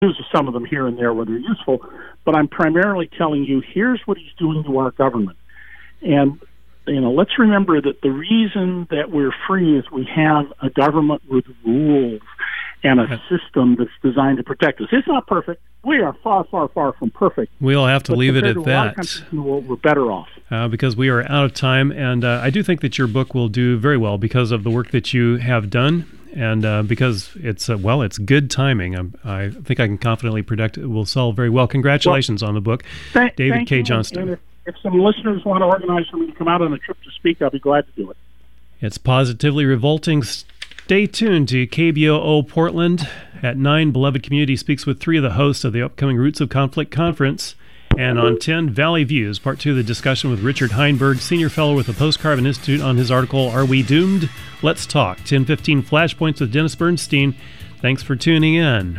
use some of them here and there where they're useful, but I'm primarily telling you, here's what he's doing to our government. And, let's remember that the reason that we're free is we have a government with rules and a system that's designed to protect us. It's not perfect. We are far, far, far from perfect. We'll have to leave it at that. A lot of countries in the world, we're better off. Because we are out of time, and I do think that your book will do very well because of the work that you have done. And because it's good timing, I think I can confidently predict it will sell very well. Congratulations on the book, David K. Johnston. And if some listeners want to organize for me to come out on a trip to speak, I'll be glad to do it. It's positively revolting. Stay tuned to KBOO Portland at 9. Beloved Community speaks with 3 of the hosts of the upcoming Roots of Conflict Conference. And on 10, Valley Views, part 2 of the discussion with Richard Heinberg, senior fellow with the Post-Carbon Institute, on his article, Are We Doomed? Let's Talk. 10:15 Flashpoints with Dennis Bernstein. Thanks for tuning in.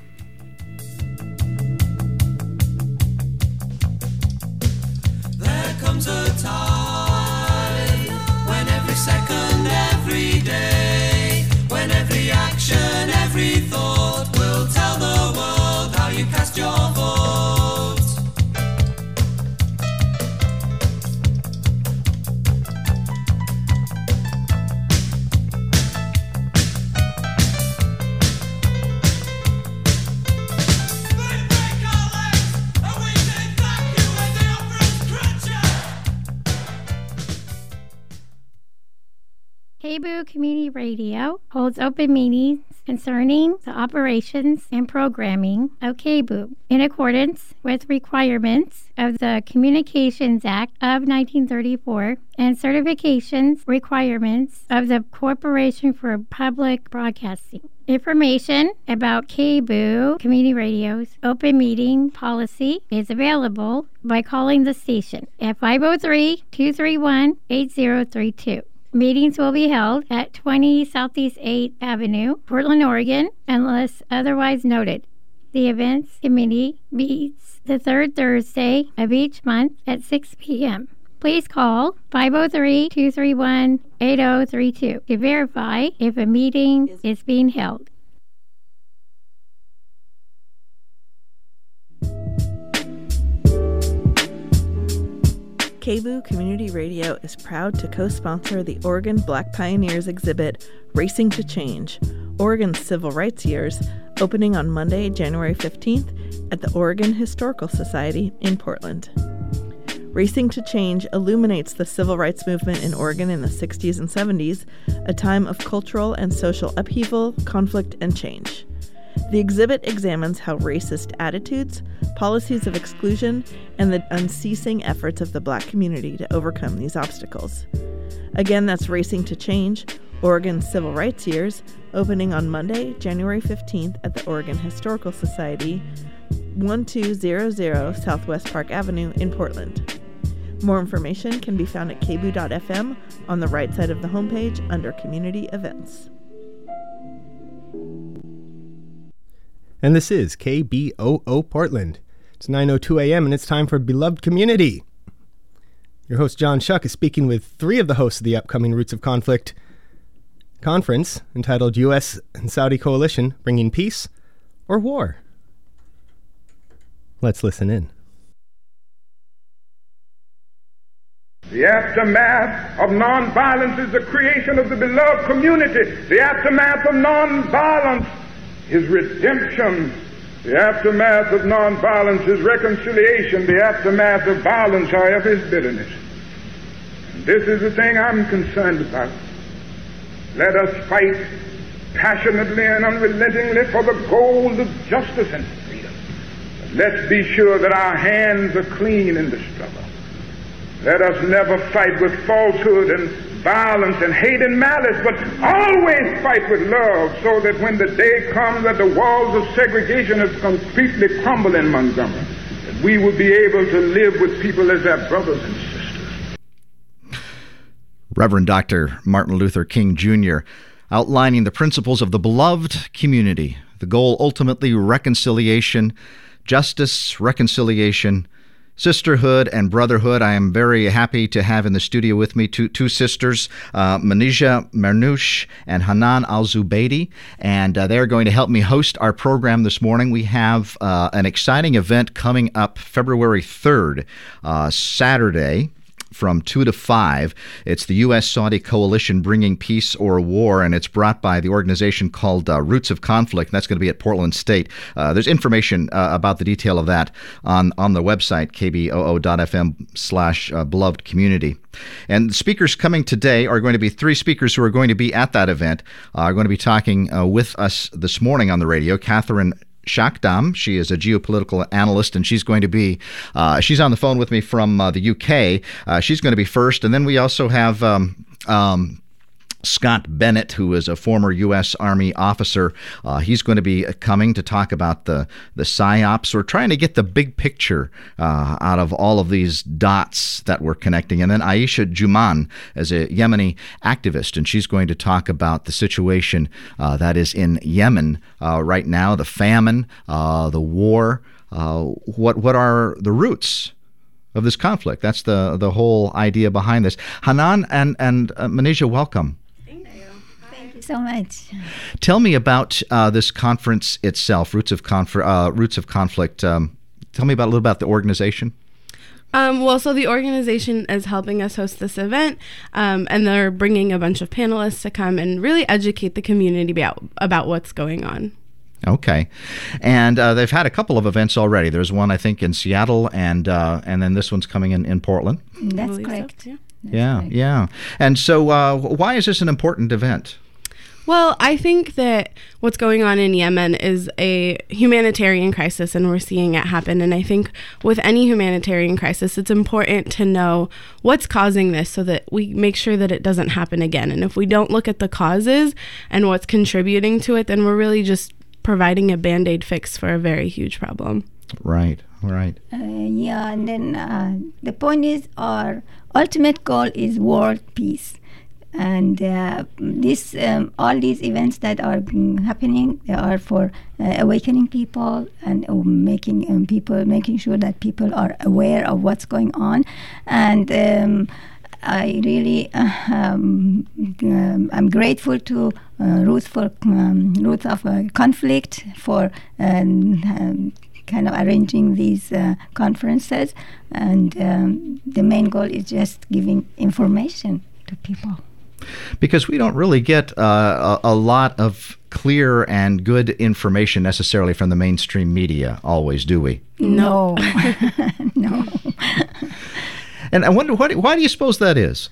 There comes a time when every second, every day, when every action, every thought will tell the world how you cast your vote. KBOO Community Radio holds open meetings concerning the operations and programming of KBOO in accordance with requirements of the Communications Act of 1934 and certifications requirements of the Corporation for Public Broadcasting. Information about KBOO Community Radio's open meeting policy is available by calling the station at 503-231-8032. Meetings will be held at 20 Southeast 8th Avenue, Portland, Oregon, unless otherwise noted. The events committee meets the third Thursday of each month at 6 p.m. Please call 503-231-8032 to verify if a meeting is being held. KBOO Community Radio is proud to co-sponsor the Oregon Black Pioneers exhibit Racing to Change, Oregon's Civil Rights Years, opening on Monday, January 15th at the Oregon Historical Society in Portland. Racing to Change illuminates the civil rights movement in Oregon in the 60s and 70s, a time of cultural and social upheaval, conflict, and change. The exhibit examines how racist attitudes, policies of exclusion, and the unceasing efforts of the Black community to overcome these obstacles. Again, that's Racing to Change, Oregon's Civil Rights Years, opening on Monday, January 15th at the Oregon Historical Society, 1200 Southwest Park Avenue in Portland. More information can be found at kboo.fm on the right side of the homepage under Community Events. And this is KBOO Portland. It's 9:02 a.m. and it's time for Beloved Community. Your host John Shuck is speaking with 3 of the hosts of the upcoming Roots of Conflict conference entitled U.S. and Saudi Coalition Bringing Peace or War. Let's listen in. The aftermath of nonviolence is the creation of the beloved community. The aftermath of nonviolence is redemption. The aftermath of nonviolence is reconciliation. The aftermath of violence, however, is bitterness. And this is the thing I'm concerned about. Let us fight passionately and unrelentingly for the goals of justice and freedom. But let's be sure that our hands are clean in the struggle. Let us never fight with falsehood and violence and hate and malice, but always fight with love, so that when the day comes that the walls of segregation have completely crumbled in Montgomery, that we will be able to live with people as their brothers and sisters. Reverend Dr. Martin Luther King Jr. outlining the principles of the beloved community, the goal ultimately reconciliation, justice, reconciliation, sisterhood and brotherhood. I am very happy to have in the studio with me two sisters, Manija Marnoush and Hanan Al-Zubaydi, and they're going to help me host our program this morning. We have an exciting event coming up February 3rd, Saturday, from 2 to 5. It's the U.S.-Saudi Coalition Bringing Peace or War, and it's brought by the organization called Roots of Conflict, and that's going to be at Portland State. There's information about the detail of that on the website, kboo.fm/beloved community. And the speakers coming today are going to be three speakers who are going to be at that event, are going to be talking with us this morning on the radio. Catherine Shakdam. She is a geopolitical analyst, and she's going to be, she's on the phone with me from the UK. She's going to be first. And then we also have Scott Bennett, who is a former U.S. Army officer. He's going to be coming to talk about the PSYOPs. We're trying to get the big picture out of all of these dots that we're connecting. And then Aisha Juman is a Yemeni activist, and she's going to talk about the situation that is in Yemen right now, the famine, the war. What are the roots of this conflict? That's the whole idea behind this. Hanan and Manija, welcome. So much. Tell me about this conference itself, Roots of Conflict. Tell me a little about the organization. So the organization is helping us host this event, and they're bringing a bunch of panelists to come and really educate the community about what's going on. Okay, and they've had a couple of events already. There's one, I think, in Seattle, and then this one's coming in Portland. That's correct. So, yeah. And so, why is this an important event? Well, I think that what's going on in Yemen is a humanitarian crisis, and we're seeing it happen. And I think with any humanitarian crisis, it's important to know what's causing this so that we make sure that it doesn't happen again. And if we don't look at the causes and what's contributing to it, then we're really just providing a Band-Aid fix for a very huge problem. Right. And then the point is our ultimate goal is world peace. And all these events that are happening, they are for awakening people and making sure that people are aware of what's going on. And I really I'm grateful to Roots of Conflict for kind of arranging these conferences. And the main goal is just giving information to people. Because we don't really get a lot of clear and good information necessarily from the mainstream media, always, do we? No. No. And I wonder, why do you suppose that is?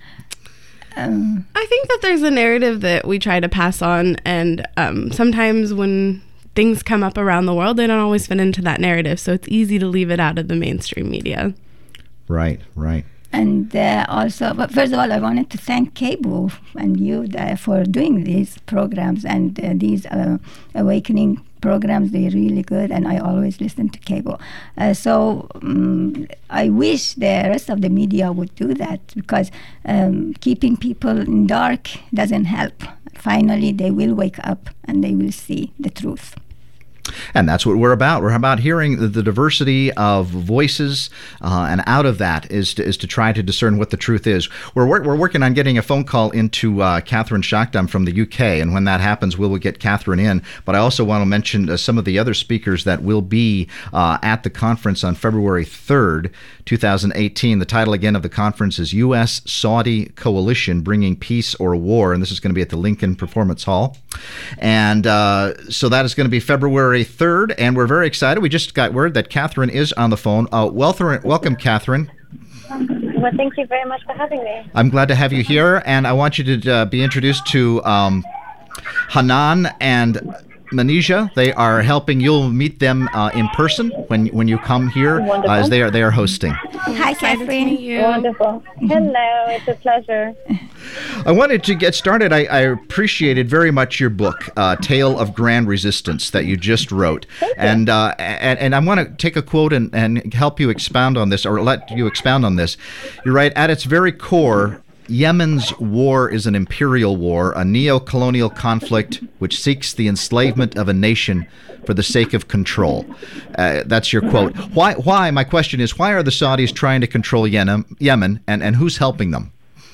I think that there's a narrative that we try to pass on, and sometimes when things come up around the world, they don't always fit into that narrative, so it's easy to leave it out of the mainstream media. Right. And also, but first of all, I wanted to thank KBOO and you for doing these programs and these awakening programs. They're really good, and I always listen to KBOO. So I wish the rest of the media would do that, because keeping people in dark doesn't help. Finally, they will wake up and they will see the truth. And that's what we're about. We're about hearing the diversity of voices, and out of that is to try to discern what the truth is. We're working on getting a phone call into Catherine Shakdam from the UK, and when that happens, we'll get Catherine in. But I also want to mention some of the other speakers that will be at the conference on February 3rd, 2018. The title again of the conference is U.S.-Saudi Coalition Bringing Peace or War, and this is going to be at the Lincoln Performance Hall. And so that is going to be February 3rd, and we're very excited. We just got word that Catherine is on the phone. Welcome, Catherine. Well, thank you very much for having me. I'm glad to have you here, and I want you to be introduced to Hanan and Manija. They are helping. You'll meet them in person when you come here, as they are hosting. Hi, Catherine. Wonderful. Hello, it's a pleasure. I wanted to get started. I appreciated very much your book, Tale of Grand Resistance, that you just wrote. And I want to take a quote and help you expound on this, or let you expound on this. You write, at its very core, Yemen's war is an imperial war, a neo-colonial conflict which seeks the enslavement of a nation for the sake of control. That's your quote. Why? My question is, why are the Saudis trying to control Yemen, and who's helping them?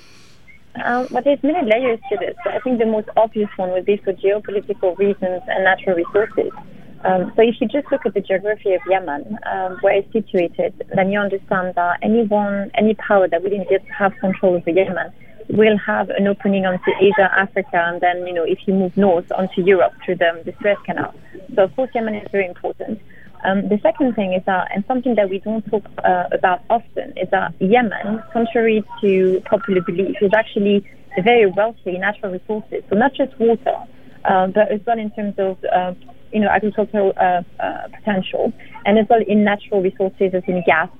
Well, there's many layers to this. I think the most obvious one would be for geopolitical reasons and natural resources. So if you just look at the geography of Yemen, where it's situated, then you understand that any power that wouldn't just have control over Yemen will have an opening onto Asia, Africa, and then, if you move north onto Europe through the Suez Canal. So of course Yemen is very important. The second thing is that, and something that we don't talk about often, is that Yemen, contrary to popular belief, is actually very wealthy in natural resources. So not just water, but as well in terms of agricultural potential, and as well in natural resources as in gas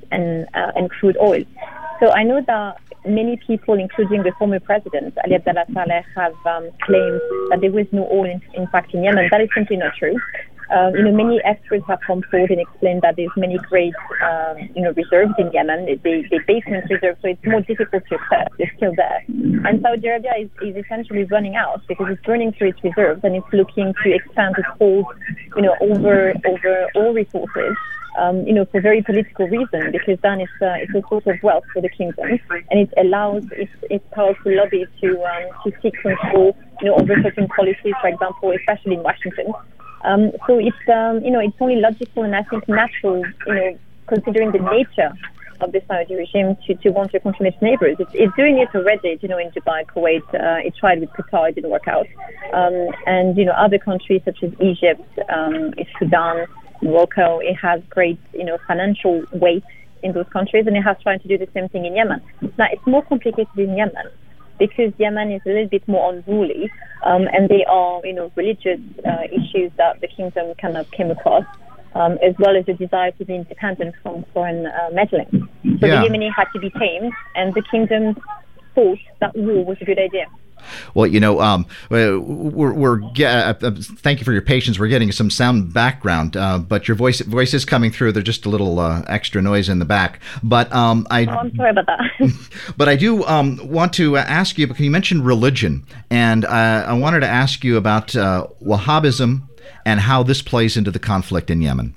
and crude oil. So I know that many people, including the former president, Ali Abdullah Saleh, have claimed that there was no oil, in fact, in Yemen. That is simply not true. Many experts have come forward and explained that there's many great, reserves in Yemen. They basement reserves, so it's more difficult to access. They're still there. And Saudi Arabia is essentially running out because it's burning through its reserves and it's looking to expand its hold, over all resources. For very political reasons, because then it's a source of wealth for the kingdom, and it allows its powerful lobby to seek control, over certain policies, for example, especially in Washington. So it's only logical and I think natural, considering the nature of the Saudi regime to want to control its neighbors. It's doing it already, in Dubai, Kuwait. It tried with Qatar, it didn't work out. And other countries such as Egypt, Sudan, Morocco, it has great, financial weight in those countries, and it has tried to do the same thing in Yemen. Now, it's more complicated in Yemen because Yemen is a little bit more unruly, and there are, religious issues that the kingdom kind of came across, as well as a desire to be independent from foreign meddling. So the Yemeni had to be tamed, and the kingdom thought that war was a good idea. Well, thank you for your patience. We're getting some sound background, but your voice is coming through. There's just a little extra noise in the back. But I'm sorry about that. But I do want to ask you, because you mentioned religion, and I wanted to ask you about Wahhabism and how this plays into the conflict in Yemen.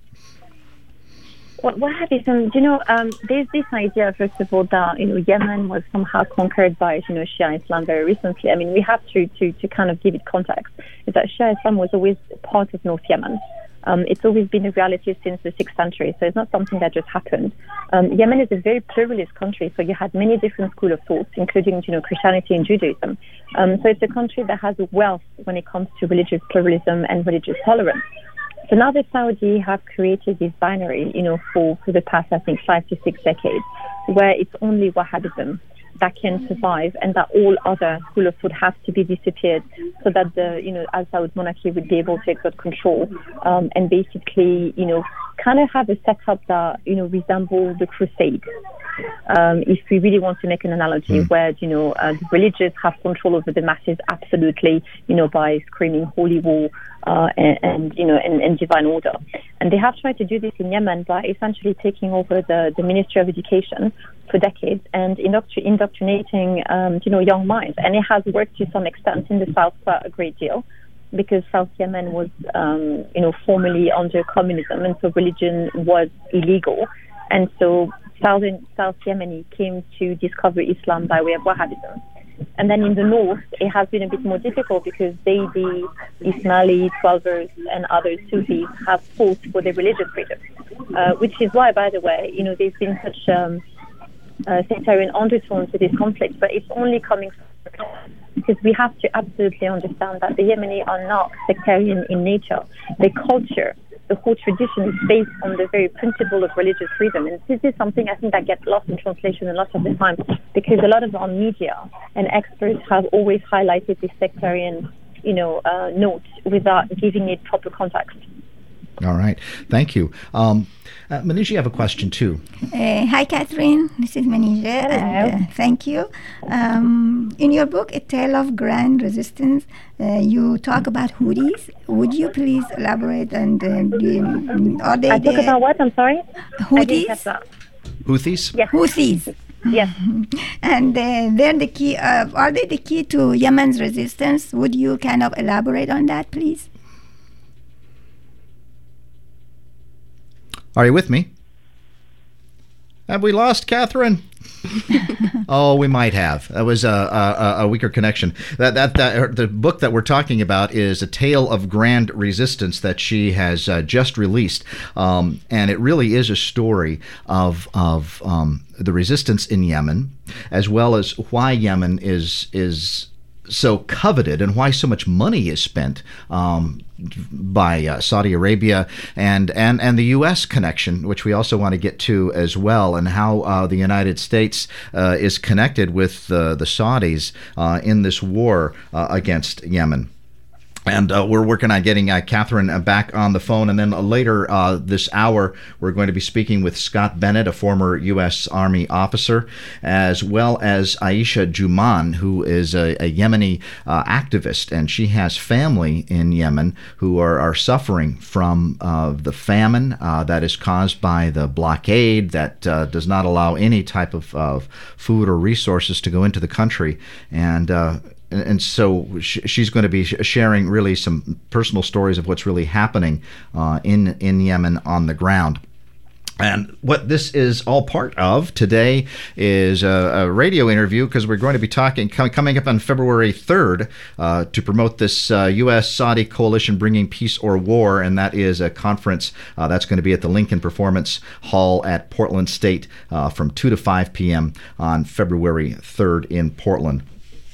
Wahhabism, there's this idea, first of all, that, Yemen was somehow conquered by, Shia Islam very recently. I mean, we have to kind of give it context, is that Shia Islam was always part of North Yemen. It's always been a reality since the 6th century, so it's not something that just happened. Yemen is a very pluralist country, so you had many different schools of thought, including, Christianity and Judaism. So it's a country that has a wealth when it comes to religious pluralism and religious tolerance. So now the Saudi have created this binary, for the past, I think, 5 to 6 decades, where it's only Wahhabism that can survive, and that all other school of thought have to be disappeared, so that the, Al Saud monarchy would be able to exert control, and basically, kind of have a setup that, resemble the Crusades. If we really want to make an analogy, where, the religious have control over the masses, absolutely, by screaming holy war, and divine order. And they have tried to do this in Yemen by essentially taking over the Ministry of Education for decades and indoctrinating, young minds. And it has worked to some extent in the south quite a great deal, because South Yemen was, formerly under communism, and so religion was illegal. And so South Yemeni came to discover Islam by way of Wahhabism. And then in the north, it has been a bit more difficult because the Ismaili, Twelvers, and other Sufis have fought for their religious freedom, which is why, by the way, there's been such sectarian undertone to this conflict, but it's only coming from, because we have to absolutely understand that the Yemeni are not sectarian in nature. Their culture, the whole tradition, is based on the very principle of religious freedom. And this is something I think that gets lost in translation a lot of the time, because a lot of our media and experts have always highlighted this sectarian, note without giving it proper context. All right. Thank you. Manija, you have a question too. Hi, Catherine. This is Manija. And, thank you. In your book, A Tale of Grand Resistance, you talk about Houthis. Would you please elaborate? And I talk about what? I'm sorry? Houthis. Houthis? Yes. Houthis. Yes. And they're the key. Are they the key to Yemen's resistance? Would you kind of elaborate on that, please? Are you with me? Have we lost Catherine? Oh, we might have. That was a weaker connection. The book that we're talking about is A Tale of Grand Resistance that she has just released, and it really is a story of the resistance in Yemen, as well as why Yemen is so coveted and why so much money is spent by Saudi Arabia and the U.S. connection, which we also want to get to as well, and how the United States is connected with the Saudis in this war against Yemen. And we're working on getting Catherine back on the phone. And then later this hour, we're going to be speaking with Scott Bennett, a former U.S. Army officer, as well as Aisha Juman, who is a Yemeni activist. And she has family in Yemen who are suffering from the famine that is caused by the blockade that does not allow any type of food or resources to go into the country. And so she's going to be sharing really some personal stories of what's really happening in Yemen on the ground. And what this is all part of today is a radio interview, because we're going to be talking coming up on February 3rd to promote this U.S.-Saudi coalition bringing peace or war, and that is a conference that's going to be at the Lincoln Performance Hall at Portland State from 2 to 5 p.m. on February 3rd in Portland.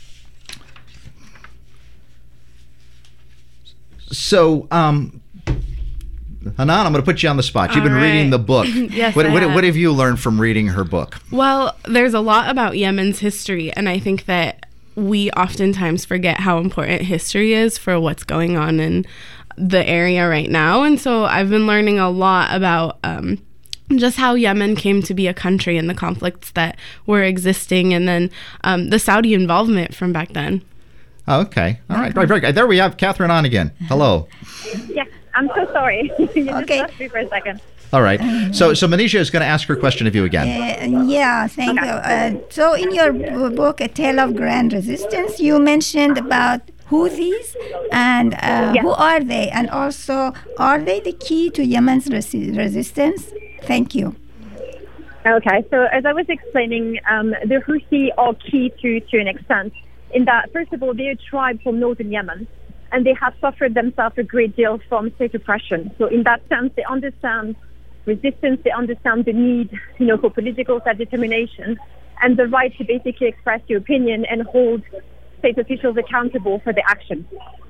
So, Hanan, I'm going to put you on the spot. You've been reading the book. Yes, what have you learned from reading her book? Well, there's a lot about Yemen's history, and I think that we oftentimes forget how important history is for what's going on in the area right now. And so I've been learning a lot about just how Yemen came to be a country and the conflicts that were existing, and then the Saudi involvement from back then. Okay. All right. Very good. There we have Catherine on again. Hello. Yeah, I'm so sorry. You just lost me for a second. All right. So Manisha is going to ask her question of you again. Yeah, thank you. So in your book, A Tale of Grand Resistance, you mentioned about Houthis, and who are they? And also, are they the key to Yemen's resistance? Thank you. Okay, so as I was explaining, the Houthi are key to an extent, in that, first of all, they're a tribe from northern Yemen, and they have suffered themselves a great deal from state oppression. So in that sense, they understand resistance, they understand the need, for political self-determination, and the right to basically express your opinion and hold state officials accountable for their actions.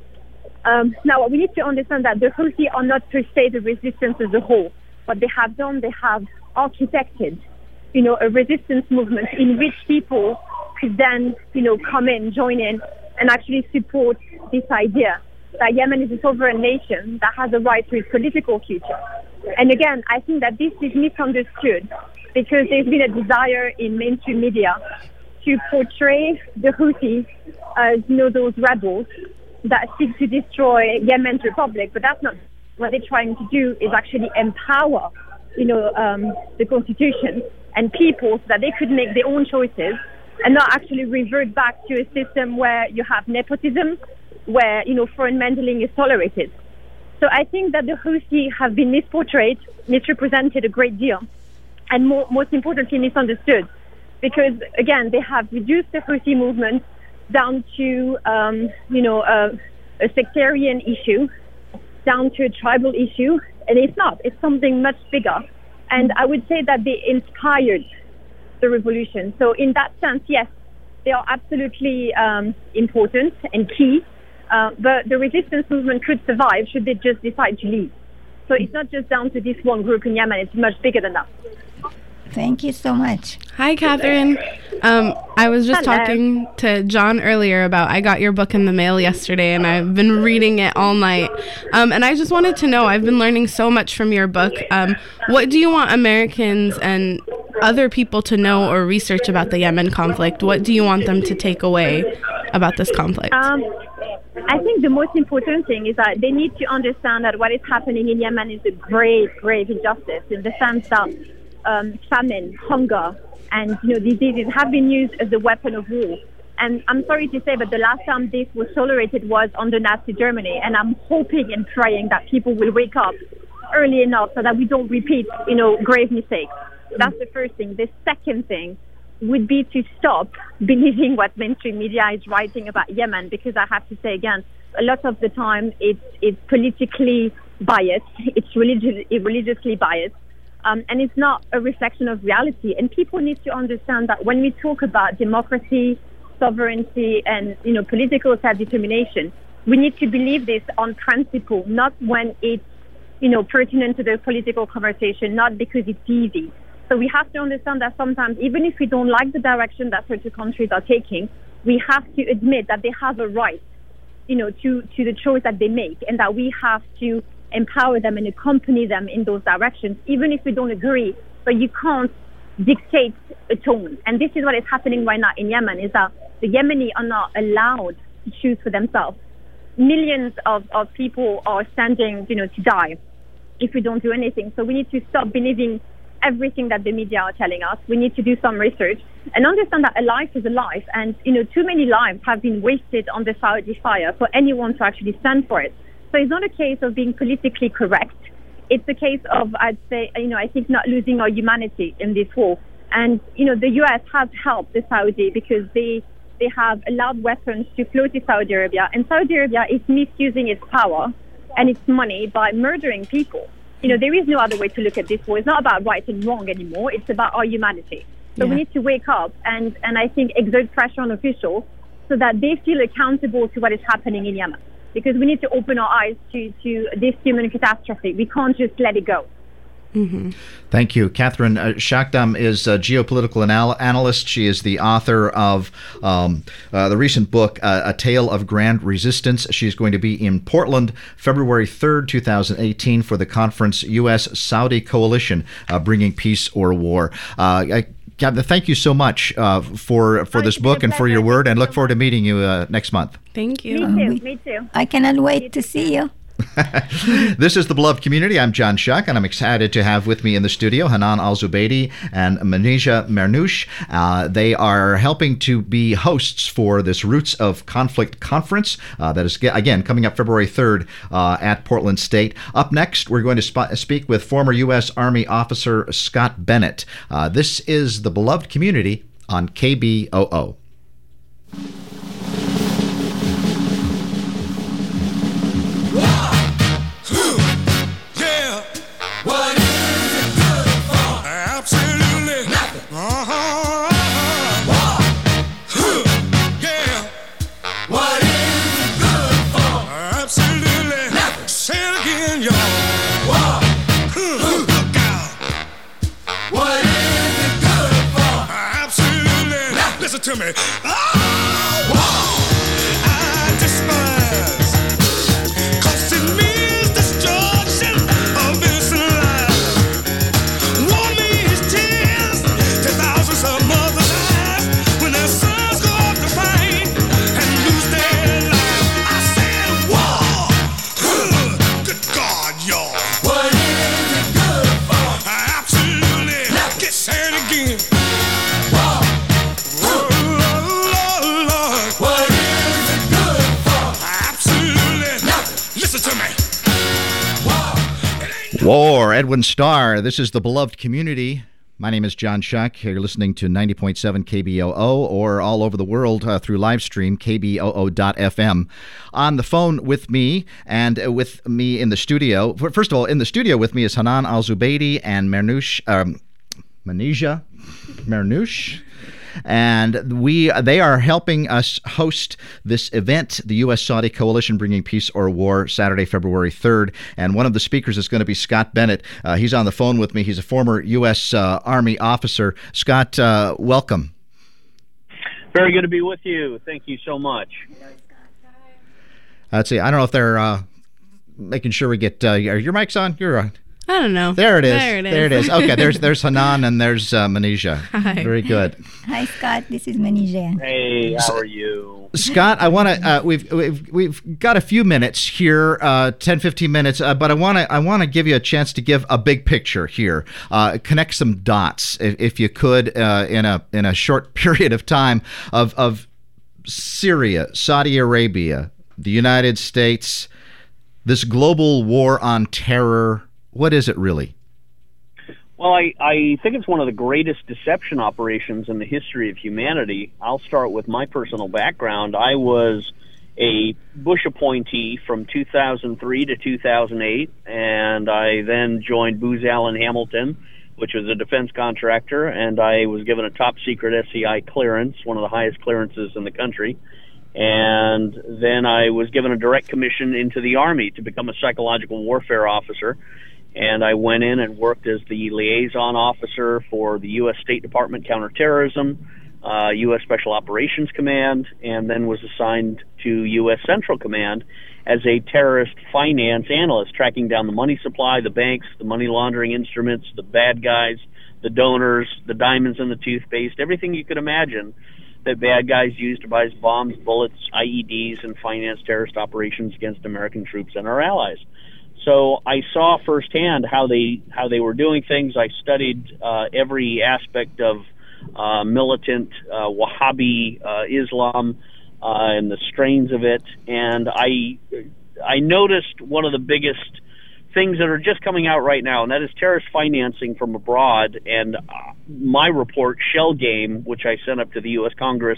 Now, we need to understand that the Houthi are not per se the resistance as a whole. What they have done, they have architected, a resistance movement in which people could then, come in, join in, and actually support this idea that Yemen is a sovereign nation that has a right to its political future. And again, I think that this is misunderstood because there's been a desire in mainstream media to portray the Houthis as, those rebels that seek to destroy Yemen's republic, but that's not what they're trying to do. Is actually empower, the constitution and people so that they could make their own choices and not actually revert back to a system where you have nepotism, where, foreign meddling is tolerated. So I think that the Houthi have been misportrayed, misrepresented a great deal, and most importantly, misunderstood. Because, again, they have reduced the Houthi movement down to, a sectarian issue, down to a tribal issue, and it's not. It's something much bigger. And I would say that they inspired the revolution. So in that sense, yes, they are absolutely important and key, but the resistance movement could survive should they just decide to leave. So it's not just down to this one group in Yemen, it's much bigger than that. Thank you so much. Hi, Catherine. I was just talking to John earlier about I got your book in the mail yesterday, and I've been reading it all night. And I just wanted to know, I've been learning so much from your book. What do you want Americans and other people to know or research about the Yemen conflict? What do you want them to take away about this conflict? I think the most important thing is that they need to understand that what is happening in Yemen is a grave, grave injustice, in the sense that famine, hunger, and diseases have been used as a weapon of war. And I'm sorry to say, but the last time this was tolerated was under Nazi Germany. And I'm hoping and praying that people will wake up early enough so that we don't repeat, grave mistakes. That's the first thing. The second thing would be to stop believing what mainstream media is writing about Yemen, because I have to say again, a lot of the time it's politically biased, it's religiously biased, and it's not a reflection of reality. And people need to understand that when we talk about democracy, sovereignty, and political self-determination, we need to believe this on principle, not when it's pertinent to the political conversation, not because it's easy. So we have to understand that sometimes, even if we don't like the direction that certain countries are taking, we have to admit that they have a right, to the choice that they make, and that we have to empower them and accompany them in those directions, even if we don't agree. But you can't dictate a tone. And this is what is happening right now in Yemen, is that the Yemeni are not allowed to choose for themselves. Millions of people are standing, to die if we don't do anything. So we need to stop believing everything that the media are telling us. We need to do some research and understand that a life is a life. And, too many lives have been wasted on the Saudi fire for anyone to actually stand for it. So it's not a case of being politically correct. It's a case of, I'd say, I think not losing our humanity in this war. And, the U.S. has helped the Saudi because they have allowed weapons to flow to Saudi Arabia. And Saudi Arabia is misusing its power and its money by murdering people. There is no other way to look at this war. It's not about right and wrong anymore. It's about our humanity. So we need to wake up and I think exert pressure on officials so that they feel accountable to what is happening in Yemen. Because we need to open our eyes to this human catastrophe. We can't just let it go. Mm-hmm. Thank you. Catherine Shakdam is a geopolitical analyst. She is the author of the recent book, A Tale of Grand Resistance. She's going to be in Portland February 3rd, 2018 for the conference U.S.-Saudi Coalition, Bringing Peace or War. Thank you so much for this book and for your word, and look forward to meeting you next month. Thank you. Me too. I cannot wait to see you. This is the Beloved Community. I'm John Shuck, and I'm excited to have with me in the studio Hanan Al-Zubaydi and Manija Mernoush. They are helping to be hosts for this Roots of Conflict conference that is, again, coming up February 3rd at Portland State. Up next, we're going to speak with former U.S. Army officer Scott Bennett. This is the Beloved Community on KBOO. To me. I despise, 'cause it means destruction of innocent life. War means tears to thousands of mothers' eyes when their sons go off to fight and lose their lives. I said war. Good God, y'all. What is it good for? Absolutely. Get sad again. War, Edwin Starr. This is the Beloved Community. My name is John Shuck. You're listening to 90.7 KBOO or all over the world through live stream, kboo.fm. On the phone with me and with me in the studio. First of all, in the studio with me is Hanan Al-Zubaydi and Manija Mernoush. And they are helping us host this event, the U.S.-Saudi Coalition Bringing Peace or War, Saturday, February 3rd. And one of the speakers is going to be Scott Bennett. He's on the phone with me. He's a former U.S. Army officer. Scott, welcome. Very good to be with you. Thank you so much. Let's see. I don't know if they're making sure we get... are your mics on? You're on. I don't know. There it is. There it is. Okay, there's Hanan and there's Manija. Hi. Very good. Hi, Scott. This is Manija. Hey, how are you? Scott, I want to. We've got a few minutes here, 10-15 minutes, but I want to give you a chance to give a big picture here, connect some dots, if you could, in a short period of time of Syria, Saudi Arabia, the United States, this global war on terror. What is it really? Well, I think it's one of the greatest deception operations in the history of humanity. I'll start with my personal background. I was a Bush appointee from 2003 to 2008, and I then joined Booz Allen Hamilton, which was a defense contractor, and I was given a top-secret SCI clearance, one of the highest clearances in the country. And then I was given a direct commission into the Army to become a psychological warfare officer. And I went in and worked as the liaison officer for the U.S. State Department Counterterrorism, U.S. Special Operations Command, and then was assigned to U.S. Central Command as a terrorist finance analyst, tracking down the money supply, the banks, the money laundering instruments, the bad guys, the donors, the diamonds in the toothpaste, everything you could imagine that bad guys use to buy bombs, bullets, IEDs, and finance terrorist operations against American troops and our allies. So I saw firsthand how they were doing things. I studied every aspect of militant Wahhabi Islam and the strains of it, and I noticed one of the biggest things that are just coming out right now, and that is terrorist financing from abroad. And my report, Shell Game, which I sent up to the U.S. Congress,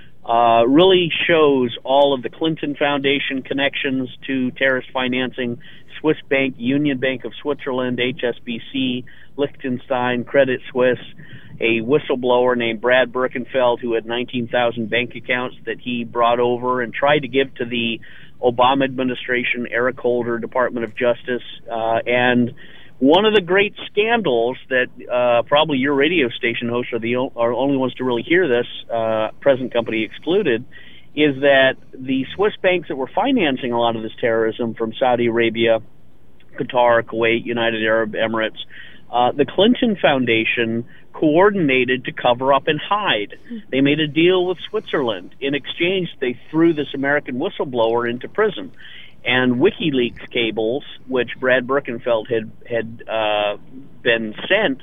really shows all of the Clinton Foundation connections to terrorist financing, Swiss Bank, Union Bank of Switzerland, HSBC, Liechtenstein, Credit Suisse, a whistleblower named Brad Birkenfeld who had 19,000 bank accounts that he brought over and tried to give to the Obama administration, Eric Holder, Department of Justice, and one of the great scandals that probably your radio station hosts are the only ones to really hear this, present company excluded, is that the Swiss banks that were financing a lot of this terrorism from Saudi Arabia, Qatar, Kuwait, United Arab Emirates, the Clinton Foundation coordinated to cover up and hide. They made a deal with Switzerland. In exchange, they threw this American whistleblower into prison. And WikiLeaks cables, which Brad Birkenfeld had been sent,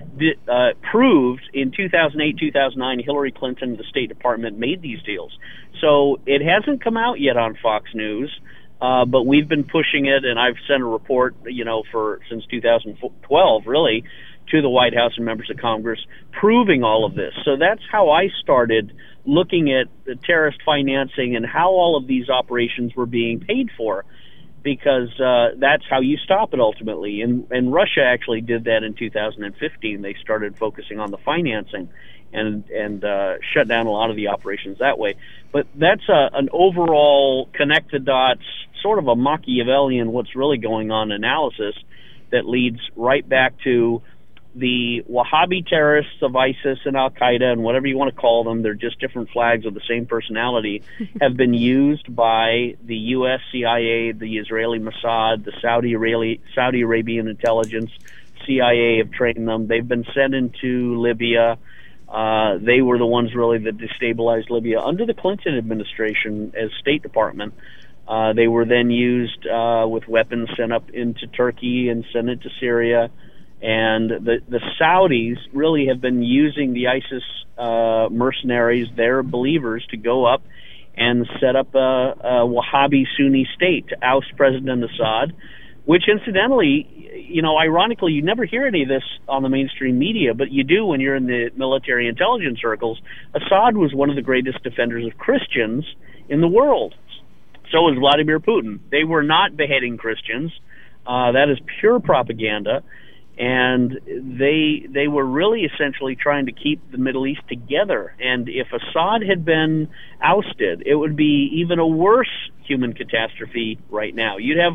proved in 2008, 2009, Hillary Clinton, the State Department, made these deals. So it hasn't come out yet on Fox News, but we've been pushing it, and I've sent a report, since 2012, really, to the White House and members of Congress, proving all of this. So that's how I started looking at the terrorist financing and how all of these operations were being paid for, because that's how you stop it ultimately. And Russia actually did that in 2015. They started focusing on the financing and shut down a lot of the operations that way. But that's an overall connect the dots, sort of a Machiavellian what's really going on analysis that leads right back to the Wahhabi terrorists of ISIS and Al-Qaeda and whatever you want to call them, they're just different flags of the same personality, have been used by the U.S. CIA, the Israeli Mossad, the Saudi Arabian intelligence, CIA have trained them. They've been sent into Libya. They were the ones really that destabilized Libya under the Clinton administration as State Department. They were then used with weapons sent up into Turkey and sent into Syria. And the Saudis really have been using the ISIS mercenaries, their believers, to go up and set up a Wahhabi Sunni state to oust President Assad, which incidentally, ironically, you never hear any of this on the mainstream media, but you do when you're in the military intelligence circles. Assad was one of the greatest defenders of Christians in the world. So was Vladimir Putin. They were not beheading Christians. That is pure propaganda. And they were really essentially trying to keep the Middle East together. And if Assad had been ousted, it would be even a worse human catastrophe right now. You'd have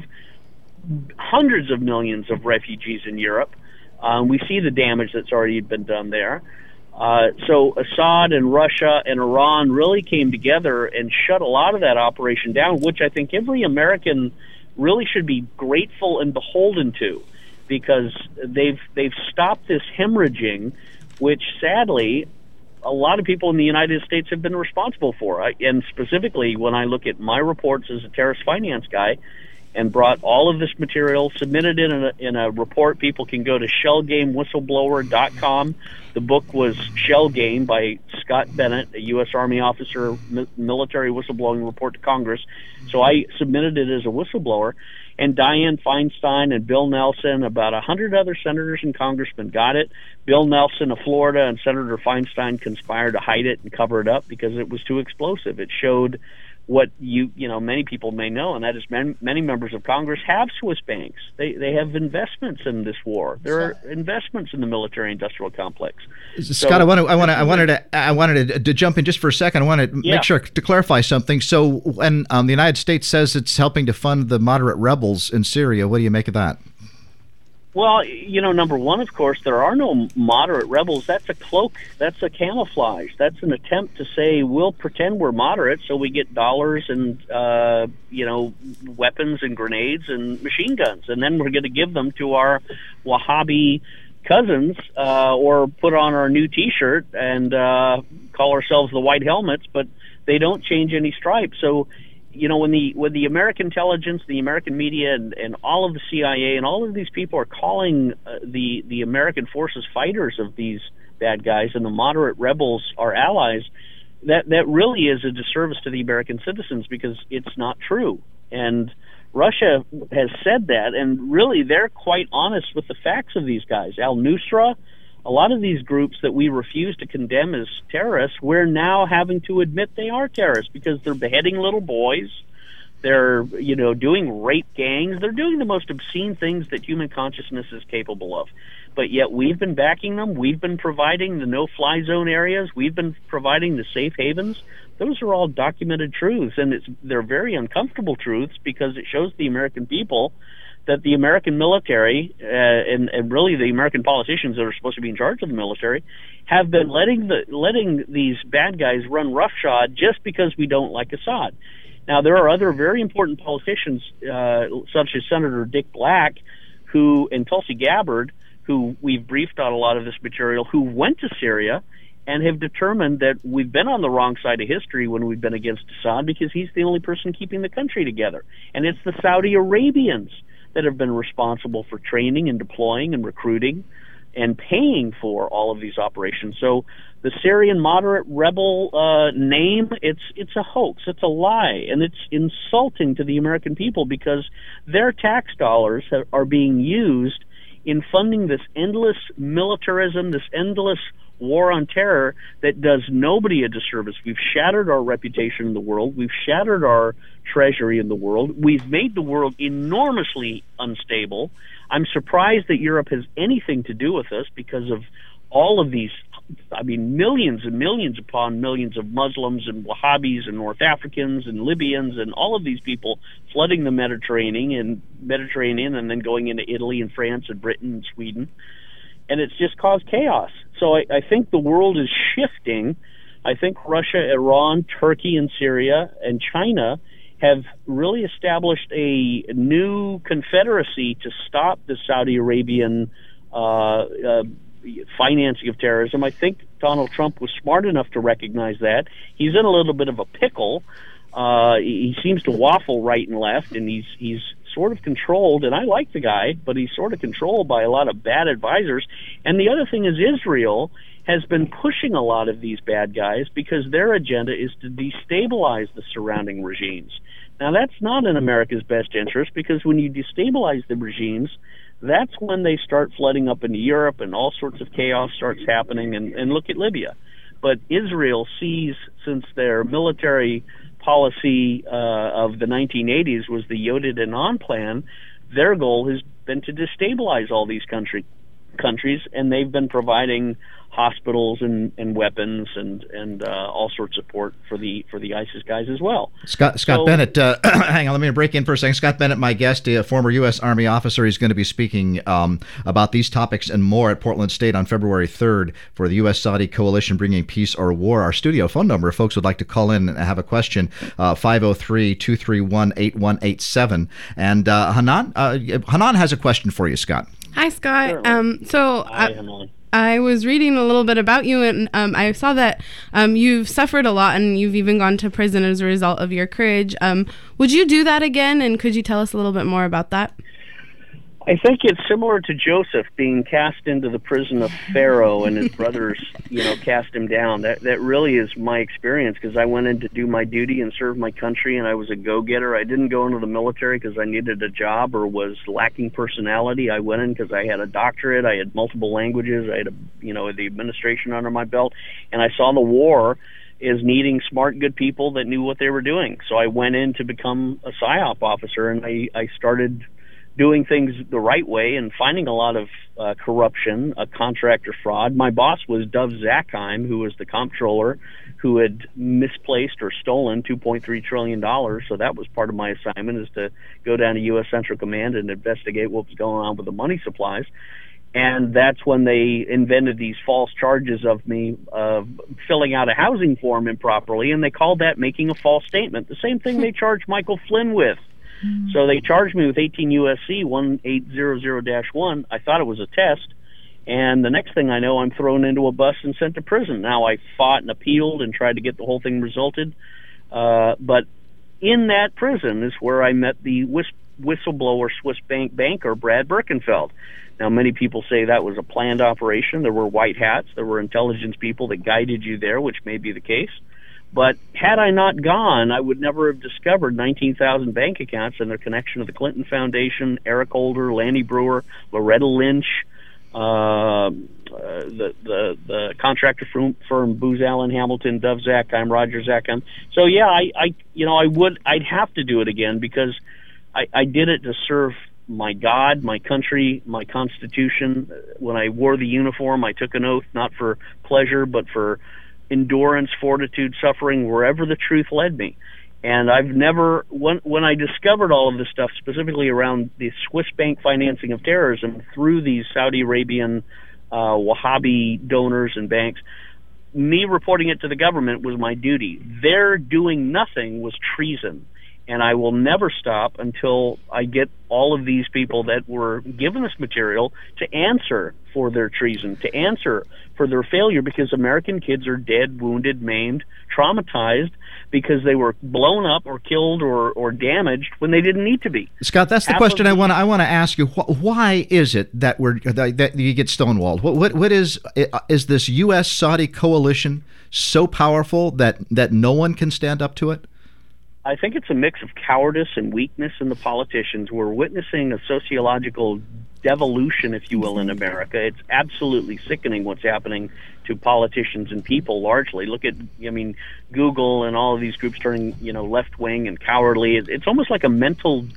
hundreds of millions of refugees in Europe. We see the damage that's already been done there. So Assad and Russia and Iran really came together and shut a lot of that operation down, which I think every American really should be grateful and beholden to. because they've stopped this hemorrhaging, which sadly a lot of people in the United States have been responsible for. And specifically, when I look at my reports as a terrorist finance guy, and brought all of this material, submitted it in a report. People can go to shellgamewhistleblower.com. The book was Shell Game by Scott Bennett, a U.S. Army officer, military whistleblowing report to Congress. So I submitted it as a whistleblower. And Dianne Feinstein and Bill Nelson, about 100 other senators and congressmen got it. Bill Nelson of Florida and Senator Feinstein conspired to hide it and cover it up because it was too explosive. It showed what many people may know, and that is many members of Congress have Swiss banks. They have investments in this war. There are investments in the military-industrial complex. Scott, I wanted to jump in just for a second. I want to make sure to clarify something. So, when the United States says it's helping to fund the moderate rebels in Syria, what do you make of that? Well, number one, of course, there are no moderate rebels. That's a cloak. That's a camouflage. That's an attempt to say we'll pretend we're moderate so we get dollars and, weapons and grenades and machine guns. And then we're going to give them to our Wahhabi cousins or put on our new T-shirt and call ourselves the White Helmets, but they don't change any stripes. So, when the American intelligence, the American media, and all of the CIA and all of these people are calling the American forces fighters of these bad guys, and the moderate rebels are allies, that really is a disservice to the American citizens because it's not true. And Russia has said that, and really they're quite honest with the facts of these guys. Al-Nusra, a lot of these groups that we refuse to condemn as terrorists, we're now having to admit they are terrorists because they're beheading little boys. They're, doing rape gangs. They're doing the most obscene things that human consciousness is capable of. But yet we've been backing them. We've been providing the no-fly zone areas. We've been providing the safe havens. Those are all documented truths, and they're very uncomfortable truths because it shows the American people that the American military and really the American politicians that are supposed to be in charge of the military have been letting these bad guys run roughshod just because we don't like Assad. Now, there are other very important politicians, such as Senator Dick Black, and Tulsi Gabbard, who we've briefed on a lot of this material, who went to Syria and have determined that we've been on the wrong side of history when we've been against Assad because he's the only person keeping the country together. And it's the Saudi Arabians that have been responsible for training and deploying and recruiting and paying for all of these operations. So the Syrian moderate rebel name, it's a hoax, it's a lie, and it's insulting to the American people because their tax dollars are being used in funding this endless militarism, this endless war on terror that does nobody a disservice. We've shattered our reputation in the world. We've shattered our treasury in the world. We've made the world enormously unstable. I'm surprised that Europe has anything to do with us because of all of these, millions and millions upon millions of Muslims and Wahhabis and North Africans and Libyans and all of these people flooding the Mediterranean and then going into Italy and France and Britain and Sweden. And it's just caused chaos. So I think the world is shifting. I think Russia, Iran, Turkey, and Syria, and China have really established a new confederacy to stop the Saudi Arabian financing of terrorism. I think Donald Trump was smart enough to recognize that. He's in a little bit of a pickle. He seems to waffle right and left, and he's sort of controlled, and I like the guy, but he's sort of controlled by a lot of bad advisors. And the other thing is Israel has been pushing a lot of these bad guys because their agenda is to destabilize the surrounding regimes. Now, that's not in America's best interest because when you destabilize the regimes, that's when they start flooding up into Europe and all sorts of chaos starts happening. And look at Libya. But Israel sees, since their military policy of the 1980s was the Yodid Anon plan, their goal has been to destabilize all these countries, and they've been providing hospitals and weapons and all sorts of support for the ISIS guys as well. Scott Bennett, hang on, let me break in for a second. Scott Bennett, my guest, a former U.S. Army officer. He's going to be speaking about these topics and more at Portland State on February 3rd for the U.S.-Saudi Coalition Bringing Peace or War. Our studio phone number, if folks would like to call in and have a question, 503-231-8187. And Hanan has a question for you, Scott. Hi, Scott. Hi, Emily. I was reading a little bit about you, and I saw that you've suffered a lot, and you've even gone to prison as a result of your courage. Would you do that again, and could you tell us a little bit more about that? I think it's similar to Joseph being cast into the prison of Pharaoh, and his brothers, cast him down. That really is my experience, because I went in to do my duty and serve my country, and I was a go-getter. I didn't go into the military because I needed a job or was lacking personality. I went in because I had a doctorate, I had multiple languages, I had the administration under my belt, and I saw the war is needing smart, good people that knew what they were doing. So I went in to become a PSYOP officer, and I started doing things the right way and finding a lot of corruption, contractor fraud. My boss was Dov Zakheim, who was the comptroller, who had misplaced or stolen $2.3 trillion. So that was part of my assignment, is to go down to U.S. Central Command and investigate what was going on with the money supplies. And that's when they invented these false charges of me filling out a housing form improperly, and they called that making a false statement. The same thing they charged Michael Flynn with. So they charged me with 18 U.S.C. 1800-1. I thought it was a test, and the next thing I know, I'm thrown into a bus and sent to prison. Now, I fought and appealed and tried to get the whole thing resulted, but in that prison is where I met the whistleblower Swiss bank banker Brad Birkenfeld. Now, many people say that was a planned operation. There were white hats. There were intelligence people that guided you there, which may be the case. But had I not gone, I would never have discovered 19,000 bank accounts and their connection to the Clinton Foundation, Eric Holder, Lanny Brewer, Loretta Lynch, the contractor firm Booz Allen Hamilton, Dov Zakheim, Roger Zakheim. So yeah, I'd have to do it again, because I did it to serve my God, my country, my Constitution. When I wore the uniform, I took an oath not for pleasure, but for endurance, fortitude, suffering, wherever the truth led me. And I've never, when I discovered all of this stuff, specifically around the Swiss bank financing of terrorism through these Saudi Arabian Wahhabi donors and banks, me reporting it to the government was my duty. Their doing nothing was treason. And I will never stop until I get all of these people that were given this material to answer for their treason, to answer for their failure, because American kids are dead, wounded, maimed, traumatized, because they were blown up or killed or damaged when they didn't need to be. Scott, that's the question I want to ask you. Why is it that that you get stonewalled? What is this U.S.-Saudi coalition so powerful that no one can stand up to it? I think it's a mix of cowardice and weakness in the politicians. We're witnessing a sociological devolution, if you will, in America. It's absolutely sickening what's happening to politicians and people largely. Look at, Google and all of these groups turning, left-wing and cowardly. It's almost like a mental,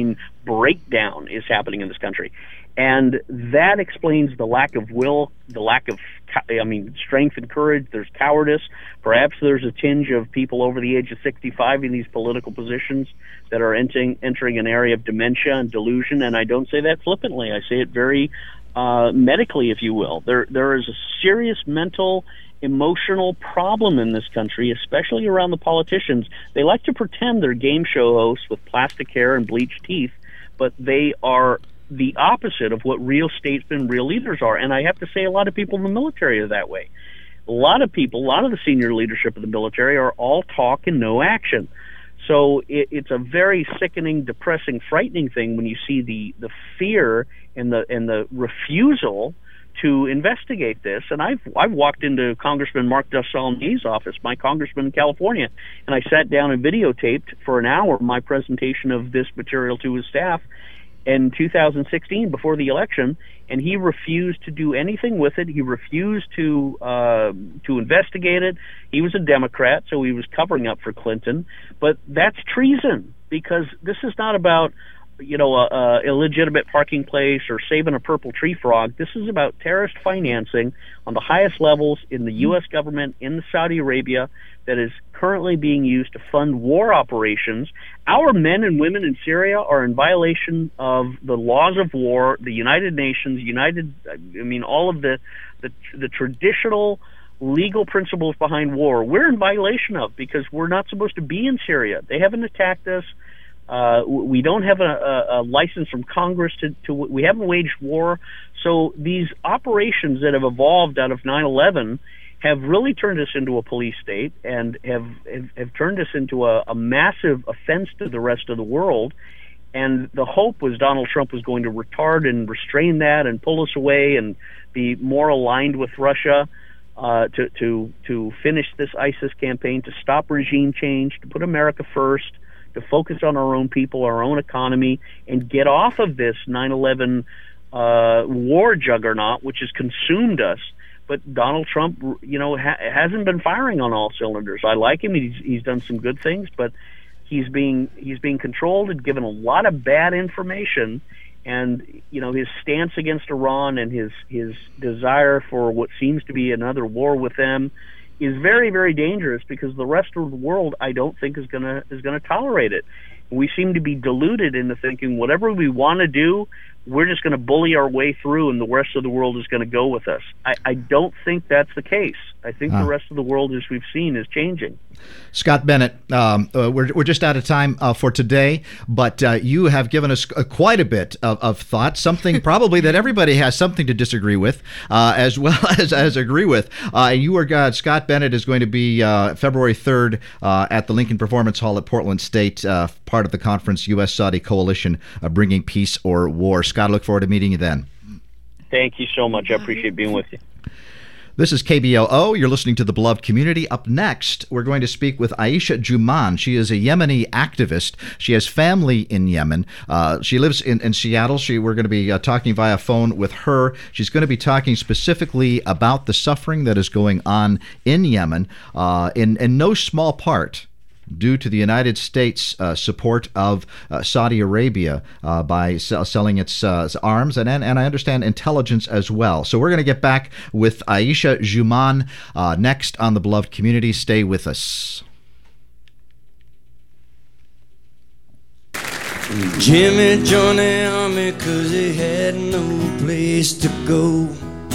breakdown is happening in this country. And that explains the lack of will, the lack of, strength and courage. There's cowardice. Perhaps there's a tinge of people over the age of 65 in these political positions that are entering an area of dementia and delusion. And I don't say that flippantly. I say it very medically, if you will. There is a serious mental, emotional problem in this country, especially around the politicians. They like to pretend they're game show hosts with plastic hair and bleached teeth, but they are the opposite of what real statesmen, real leaders are. And I have to say, a lot of people in the military are that way. A lot of the senior leadership of the military are all talk and no action. So it's a very sickening, depressing, frightening thing when you see the fear and the refusal to investigate this. And I've walked into Congressman Mark Desalegnes's office, my congressman in California, and I sat down and videotaped for an hour my presentation of this material to his staff in 2016 before the election, and he refused to do anything with it. He refused to investigate it. He was a Democrat, so he was covering up for Clinton. But that's treason, because this is not about a illegitimate parking place or saving a purple tree frog. This is about terrorist financing on the highest levels in the U.S. government in Saudi Arabia that is currently being used to fund war operations. Our men and women in Syria are in violation of the laws of war, the United Nations, all of the traditional legal principles behind war. We're in violation of, because we're not supposed to be in Syria. They haven't attacked us. We don't have a license from Congress to. We haven't waged war. So these operations that have evolved out of 9/11 have really turned us into a police state and have turned us into a massive offense to the rest of the world. And the hope was Donald Trump was going to retard and restrain that and pull us away and be more aligned with Russia to finish this ISIS campaign, to stop regime change, to put America first, to focus on our own people, our own economy, and get off of this 9/11 war juggernaut, which has consumed us. But Donald Trump, hasn't been firing on all cylinders. I like him; he's done some good things, but he's being controlled and given a lot of bad information. And his stance against Iran and his desire for what seems to be another war with them is very, very dangerous, because the rest of the world, I don't think, is gonna tolerate it. We seem to be deluded into thinking whatever we want to do, we're just going to bully our way through, and the rest of the world is going to go with us. I don't think that's the case. I think the rest of the world, as we've seen, is changing. Scott Bennett, we're just out of time for today, but you have given us quite a bit of thought, something probably that everybody has something to disagree with, as well as agree with. Scott Bennett is going to be February 3rd at the Lincoln Performance Hall at Portland State, part of the conference U.S.-Saudi Coalition Bringing Peace or War. Scott, I look forward to meeting you then. Thank you so much. I appreciate being with you. This is KBOO. You're listening to The Beloved Community. Up next, we're going to speak with Aisha Juman. She is a Yemeni activist. She has family in Yemen. She lives in Seattle. We're going to be talking via phone with her. She's going to be talking specifically about the suffering that is going on in Yemen, in no small part due to the United States' support of Saudi Arabia by selling its arms and I understand intelligence as well. So we're going to get back with Aisha Juman next on The Beloved Community. Stay with us. Jimmy joined the army 'cause he had no place to go.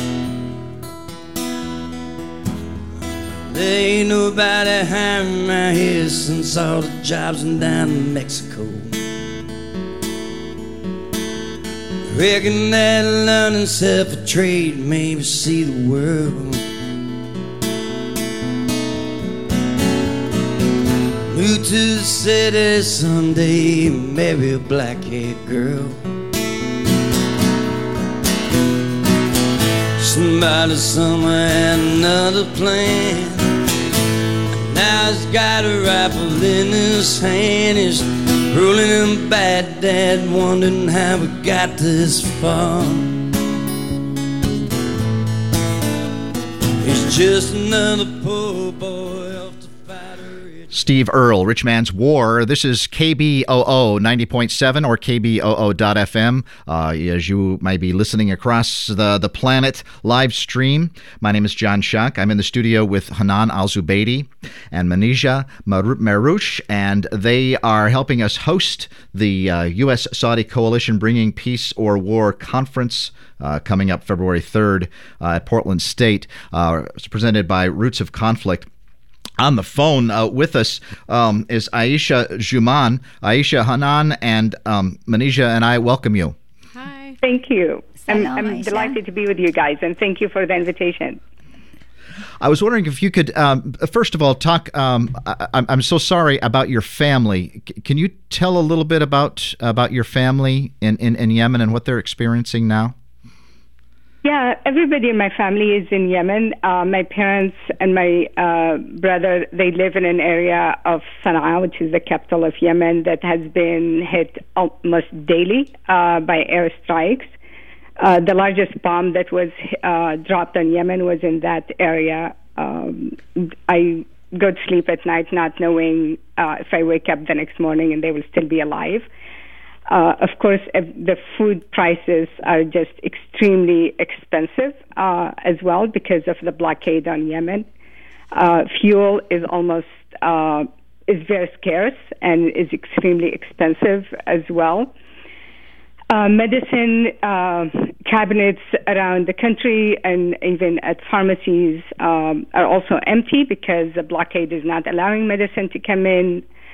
There ain't nobody hiring my here since all the jobs went down in Mexico. Reckon that learn himself a trade, maybe see the world. Move to the city someday, marry a black-haired girl. Somebody somewhere had another plan. Now he's got a rifle in his hand. He's rolling in Baghdad, wondering how we got this far. He's just another poor boy off to fight a rich. Steve Earle, Rich Man's War. This is KBOO 90.7 or KBOO.FM. As you might be listening across the planet live stream. My name is John Shuck. I'm in the studio with Hanan Al-Zubaydi and Manija Marouche, and they are helping us host the U.S.-Saudi Coalition Bringing Peace or War conference coming up February 3rd at Portland State. It's presented by Roots of Conflict. On the phone with us is Aisha Juman. Aisha, Hanan, and Manija and I welcome you. Hi. Thank you. Hello, I'm Aisha. delighted to be with you guys, and thank you for the invitation. I was wondering if you could, first of all, talk. I'm so sorry about your family. Can you tell a little bit about your family in Yemen and what they're experiencing now? Yeah, everybody in my family is in Yemen. My parents and my brother, they live in an area of Sana'a, which is the capital of Yemen, that has been hit almost daily by airstrikes. The largest bomb that was dropped on Yemen was in that area. I go to sleep at night not knowing if I wake up the next morning and they will still be alive. Of course, the food prices are just extremely expensive as well because of the blockade on Yemen. Fuel is is very scarce and is extremely expensive as well. Medicine cabinets around the country and even at pharmacies are also empty because the blockade is not allowing medicine to come in.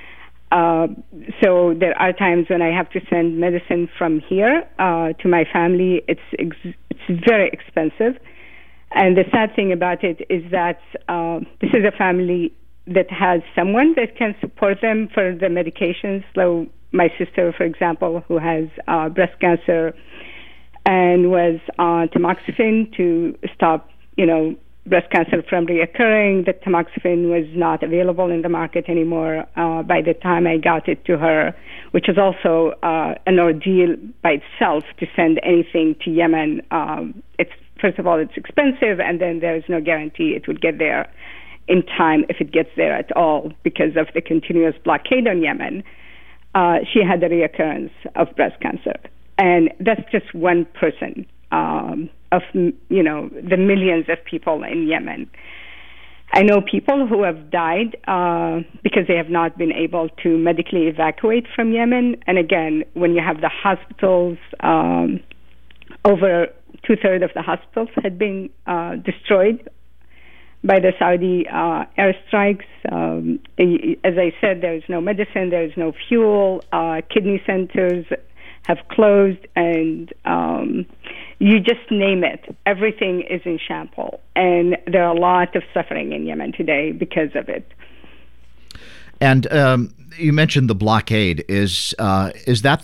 So there are times when I have to send medicine from here to my family. It's very expensive. And the sad thing about it is that this is a family that has someone that can support them for the medications. So my sister, for example, who has breast cancer and was on tamoxifen to stop, breast cancer from reoccurring. The tamoxifen was not available in the market anymore by the time I got it to her, which is also an ordeal by itself to send anything to Yemen. First of all, it's expensive, and then there's no guarantee it would get there in time, if it gets there at all, because of the continuous blockade on Yemen. She had a reoccurrence of breast cancer. And that's just one person of, the millions of people in Yemen. I know people who have died because they have not been able to medically evacuate from Yemen. And again, when you have the hospitals, over 2/3 of the hospitals had been destroyed by the Saudi airstrikes. As I said, there is no medicine, there is no fuel, kidney centers have closed, and you just name it. Everything is in shambles, and there are a lot of suffering in Yemen today because of it. And you mentioned the blockade. Is that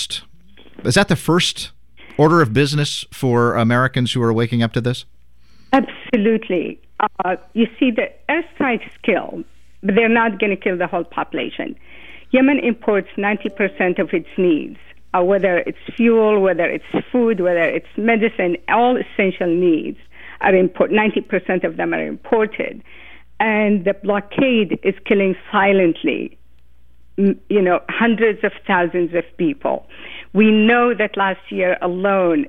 the first order of business for Americans who are waking up to this? Absolutely. You see, the airstrikes kill, but they're not going to kill the whole population. Yemen imports 90% of its needs, whether it's fuel, whether it's food, whether it's medicine. All essential needs are 90% of them are imported. And the blockade is killing silently, hundreds of thousands of people. We know that last year alone,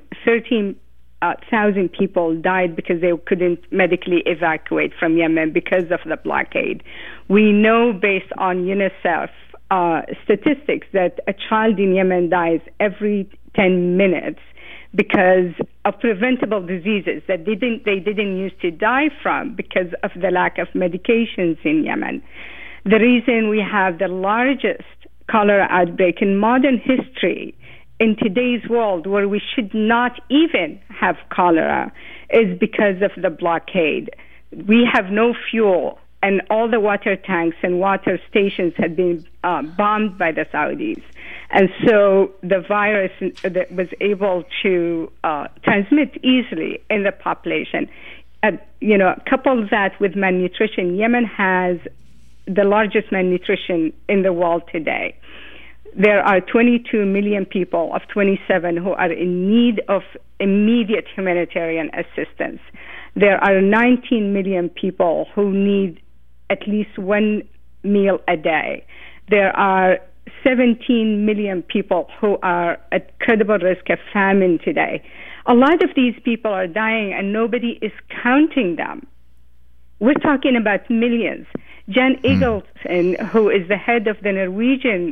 13,000 people died because they couldn't medically evacuate from Yemen because of the blockade. We know, based on UNICEF statistics, that a child in Yemen dies every 10 minutes because of preventable diseases that they didn't used to die from because of the lack of medications in Yemen. The reason we have the largest cholera outbreak in modern history in today's world, where we should not even have cholera, is because of the blockade. We have no fuel, and all the water tanks and water stations had been bombed by the Saudis. And so the virus that was able to transmit easily in the population. Couple that with malnutrition. Yemen has the largest malnutrition in the world today. There are 22 million people of 27 who are in need of immediate humanitarian assistance. There are 19 million people who need at least one meal a day. There are 17 million people who are at credible risk of famine today. A lot of these people are dying and nobody is counting them. We're talking about millions. Jan Eagleton, who is the head of the Norwegian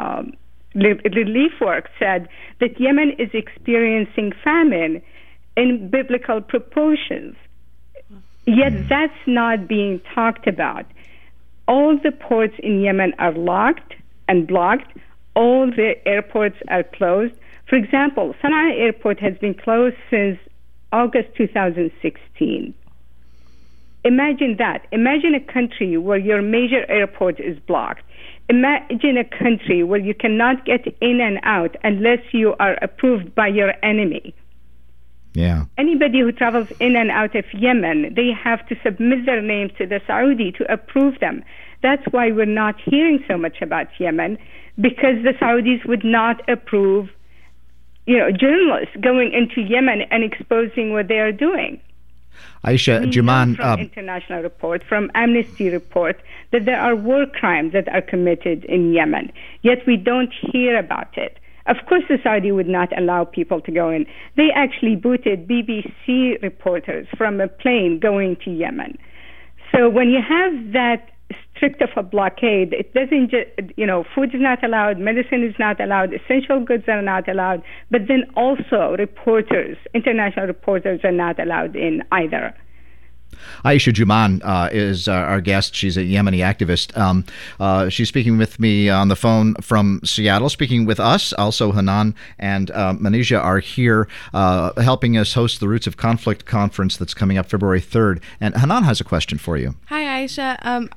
relief work, said that Yemen is experiencing famine in biblical proportions. Yet that's not being talked about. All the ports in Yemen are locked and blocked. All the airports are closed. For example, Sana'a Airport has been closed since August 2016. Imagine that. Imagine a country where your major airport is blocked. Imagine a country where you cannot get in and out unless you are approved by your enemy. Yeah. Anybody who travels in and out of Yemen, they have to submit their names to the Saudi to approve them. That's why we're not hearing so much about Yemen, because the Saudis would not approve, journalists going into Yemen and exposing what they are doing. Aisha Jumaan, from international report, from Amnesty report, that there are war crimes that are committed in Yemen, yet we don't hear about it. Of course, the Saudi would not allow people to go in. They actually booted BBC reporters from a plane going to Yemen. So when you have that strict of a blockade, it doesn't just, food is not allowed, medicine is not allowed, essential goods are not allowed, but then also reporters, international reporters are not allowed in either. Aisha Juman is our guest. She's a Yemeni activist. She's speaking with me on the phone from Seattle. Speaking with us, also Hanan and Manija are here helping us host the Roots of Conflict conference that's coming up February 3rd. And Hanan has a question for you. Hi, Aisha.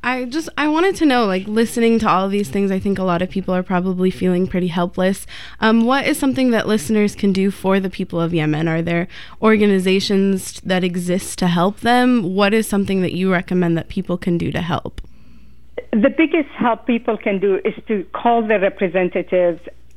I wanted to know, like, listening to all of these things, I think a lot of people are probably feeling pretty helpless. What is something that listeners can do for the people of Yemen? Are there organizations that exist to help them? What is something that you recommend that people can do to help? The biggest help people can do is to call their representatives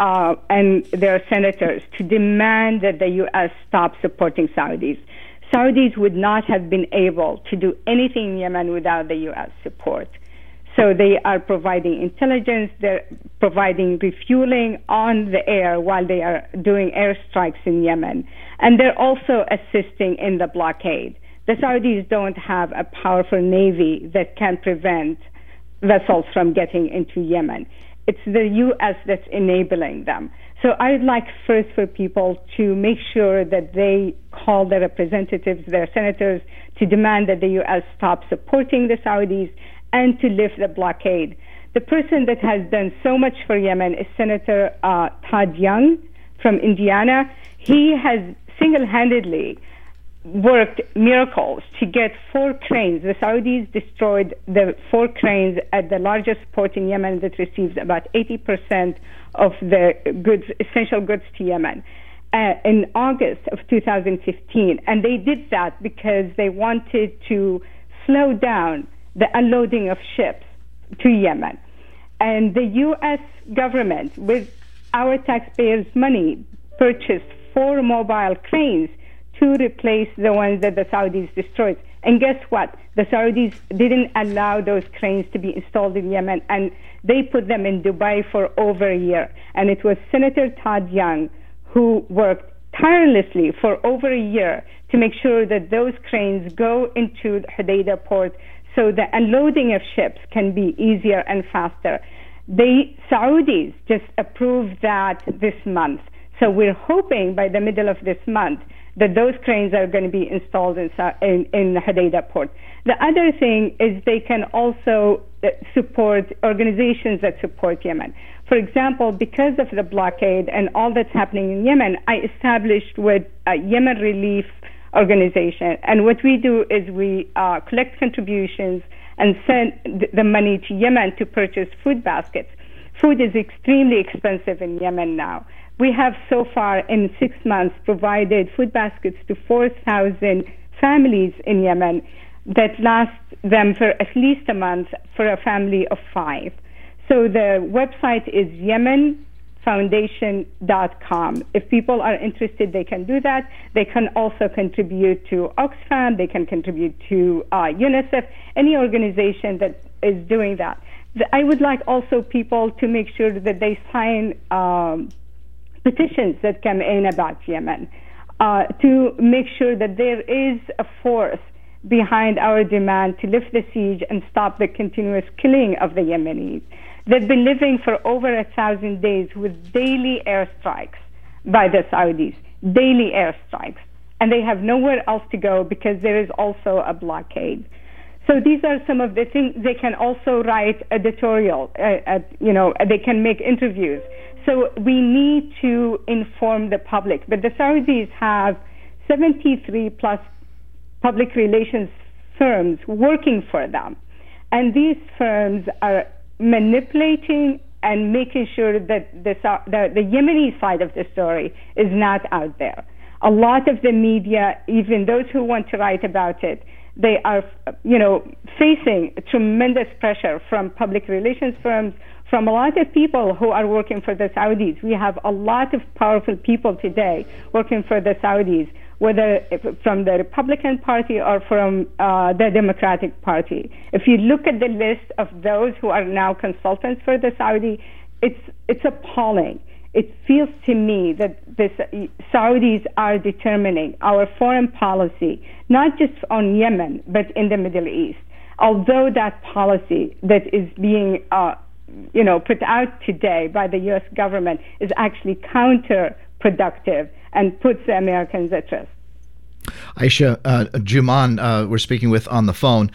and their senators to demand that the U.S. stop supporting Saudis. Saudis would not have been able to do anything in Yemen without the U.S. support. So they are providing intelligence, they're providing refueling on the air while they are doing airstrikes in Yemen. And they're also assisting in the blockade. The Saudis don't have a powerful navy that can prevent vessels from getting into Yemen. It's the U.S. that's enabling them. So I'd like first for people to make sure that they call their representatives, their senators, to demand that the U.S. stop supporting the Saudis and to lift the blockade. The person that has done so much for Yemen is Senator Todd Young from Indiana. He has single-handedly worked miracles to get 4 cranes. The Saudis destroyed the 4 cranes at the largest port in Yemen that receives about 80% of the goods, essential goods to Yemen, in August of 2015. And they did that because they wanted to slow down the unloading of ships to Yemen. And the U.S. government, with our taxpayers' money, purchased 4 mobile cranes to replace the ones that the Saudis destroyed. And guess what? The Saudis didn't allow those cranes to be installed in Yemen, and they put them in Dubai for over a year. And it was Senator Todd Young who worked tirelessly for over a year to make sure that those cranes go into the Hodeidah port so the unloading of ships can be easier and faster. The Saudis just approved that this month. So we're hoping by the middle of this month that those cranes are going to be installed in Hodeidah port. The other thing is they can also support organizations that support Yemen. For example, because of the blockade and all that's happening in Yemen, I established with a Yemen Relief Organization. And what we do is we collect contributions and send the money to Yemen to purchase food baskets. Food is extremely expensive in Yemen now. We have so far in 6 months provided food baskets to 4,000 families in Yemen that last them for at least a month for a family of 5. So the website is yemenfoundation.com. If people are interested, they can do that. They can also contribute to Oxfam. They can contribute to UNICEF, any organization that is doing that. I would like also people to make sure that they sign petitions that come in about Yemen to make sure that there is a force behind our demand to lift the siege and stop the continuous killing of the Yemenis. They've been living for over 1,000 days with daily airstrikes by the Saudis, daily airstrikes, and they have nowhere else to go because there is also a blockade. So these are some of the things. They can also write editorial, they can make interviews. So we need to inform the public. But the Saudis have 73 plus public relations firms working for them. And these firms are manipulating and making sure that the Yemeni side of the story is not out there. A lot of the media, even those who want to write about it, they are, facing tremendous pressure from public relations firms, from a lot of people who are working for the Saudis. We have a lot of powerful people today working for the Saudis, whether from the Republican Party or from the Democratic Party. If you look at the list of those who are now consultants for the Saudi, it's appalling. It feels to me that the Saudis are determining our foreign policy, not just on Yemen, but in the Middle East. Although that policy that is being put out today by the U.S. government is actually counterproductive and puts the Americans at risk. Aisha Jumaan, we're speaking with on the phone.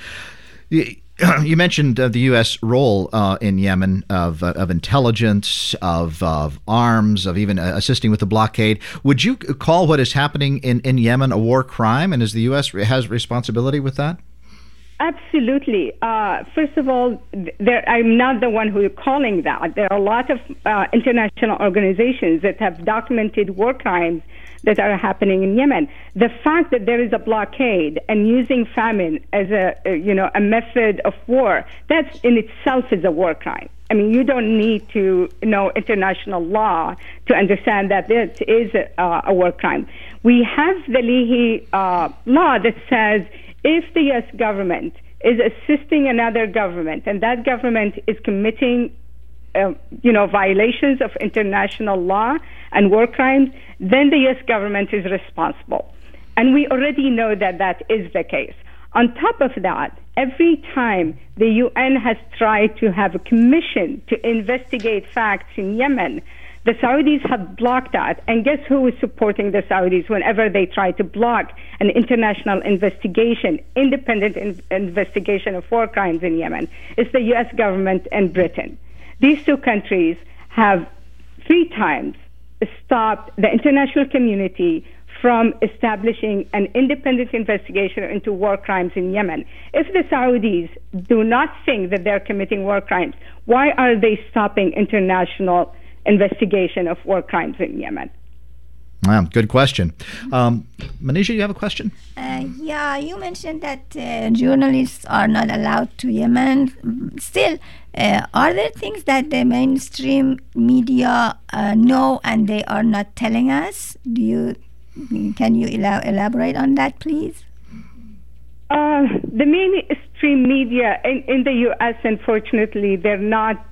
You mentioned the U.S. role in Yemen of intelligence, of arms, of even assisting with the blockade. Would you call what is happening in Yemen a war crime, and is the U.S. has responsibility with that? Absolutely. First of all, I'm not the one who is calling that. There are a lot of international organizations that have documented war crimes that are happening in Yemen. The fact that there is a blockade and using famine as a method of war, that in itself is a war crime. I mean, you don't need to know international law to understand that this is a war crime. We have the Leahy law that says if the U.S. government is assisting another government and that government is committing violations of international law and war crimes, then the U.S. government is responsible. And we already know that that is the case. On top of that, every time the UN has tried to have a commission to investigate facts in Yemen, the Saudis have blocked that. And guess who is supporting the Saudis whenever they try to block an international investigation, independent investigation of war crimes in Yemen? It's the U.S. government and Britain. These two countries have 3 times stopped the international community from establishing an independent investigation into war crimes in Yemen. If the Saudis do not think that they're committing war crimes, why are they stopping international investigation of war crimes in Yemen? Wow, good question. Manisha, you have a question? Yeah, you mentioned that journalists are not allowed to Yemen. Still, are there things that the mainstream media know and they are not telling us? Can you elaborate on that, please? The mainstream media in the U.S., unfortunately, they're not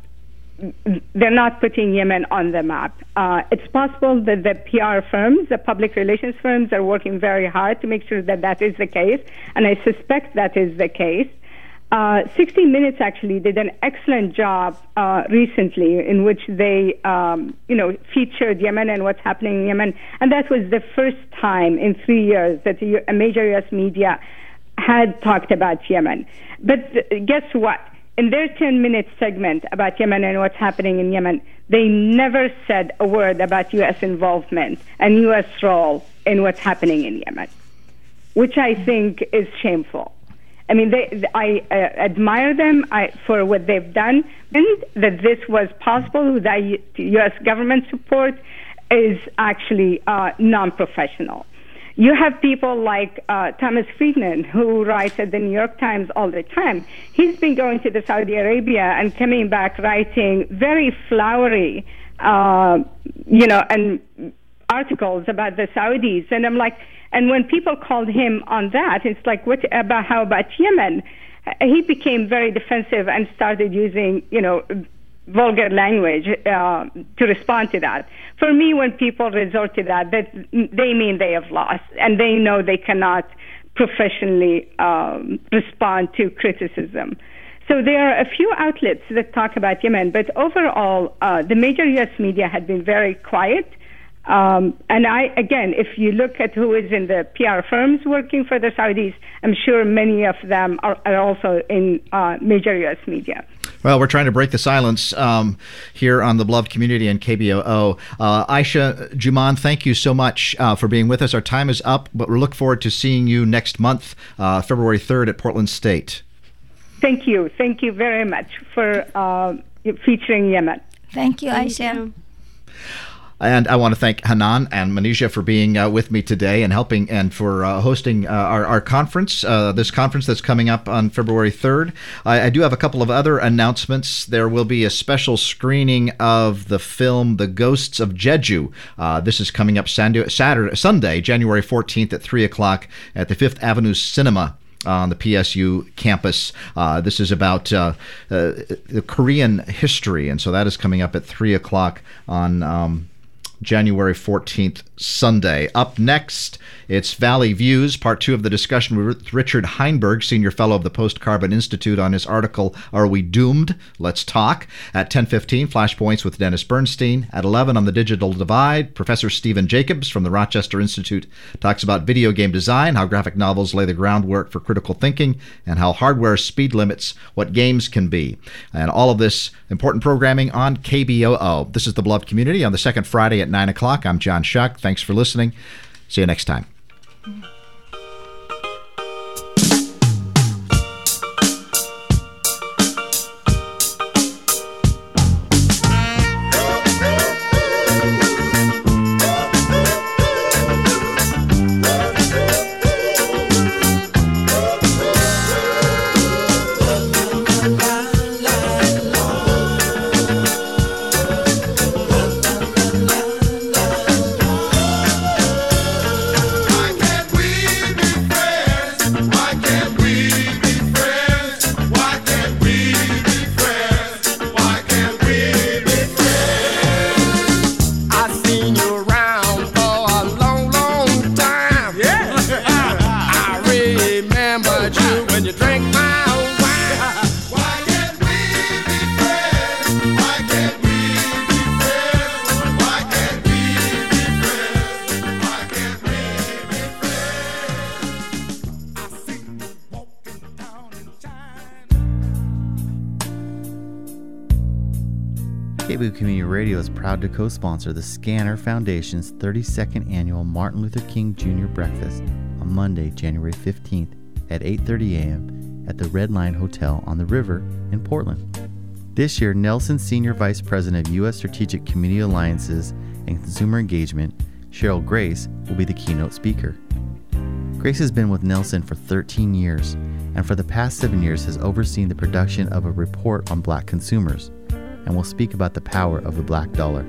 putting Yemen on the map. It's possible that the PR firms, the public relations firms, are working very hard to make sure that that is the case, and I suspect that is the case. 60 Minutes actually did an excellent job recently in which they, featured Yemen and what's happening in Yemen, and that was the first time in 3 years that a major U.S. media had talked about Yemen. But guess what? In their 10-minute segment about Yemen and what's happening in Yemen, they never said a word about U.S. involvement and U.S. role in what's happening in Yemen, which I think is shameful. I mean, I admire them for what they've done, and that this was possible with the U.S. government support is actually non-professional. You have people like Thomas Friedman, who writes at the New York Times all the time. He's been going to Saudi Arabia and coming back writing very flowery, and articles about the Saudis. And I'm like, and when people called him on that, it's like, how about Yemen? He became very defensive and started using, vulgar language to respond to that. For me, when people resort to that they mean they have lost, and they know they cannot professionally respond to criticism. So there are a few outlets that talk about Yemen, but overall, the major U.S. media had been very quiet. And if you look at who is in the PR firms working for the Saudis, I'm sure many of them are also in major U.S. media. Well, we're trying to break the silence here on the Beloved Community and KBOO. Aisha Jumaan, thank you so much for being with us. Our time is up, but we look forward to seeing you next month, February 3rd at Portland State. Thank you. Thank you very much for featuring Yemen. Thank you, Aisha. And I want to thank Hanan and Manisha for being with me today and helping and for hosting our conference, this conference that's coming up on February 3rd. I do have a couple of other announcements. There will be a special screening of the film The Ghosts of Jeju. This is coming up Sunday, January 14th at 3 o'clock at the Fifth Avenue Cinema on the PSU campus. This is about the Korean history, and so that is coming up at 3 o'clock on January 14th, Sunday. Up next, it's Valley Views, part 2 of the discussion with Richard Heinberg, Senior Fellow of the Post-Carbon Institute, on his article, Are We Doomed? Let's Talk. At 10:15, Flashpoints with Dennis Bernstein. At 11, on the Digital Divide, Professor Stephen Jacobs from the Rochester Institute talks about video game design, how graphic novels lay the groundwork for critical thinking, and how hardware speed limits what games can be. And all of this important programming on KBOO. This is the Beloved Community on the second Friday at 9 o'clock. I'm John Shuck. Thanks for listening. See you next time. KBOO Community Radio is proud to co-sponsor the Scanner Foundation's 32nd Annual Martin Luther King Jr. Breakfast on Monday, January 15th at 8:30 a.m. at the Red Line Hotel on the River in Portland. This year, Nelson Senior Vice President of U.S. Strategic Community Alliances and Consumer Engagement, Cheryl Grace, will be the keynote speaker. Grace has been with Nelson for 13 years, and for the past 7 years has overseen the production of a report on Black consumers, and will speak about the power of the Black dollar.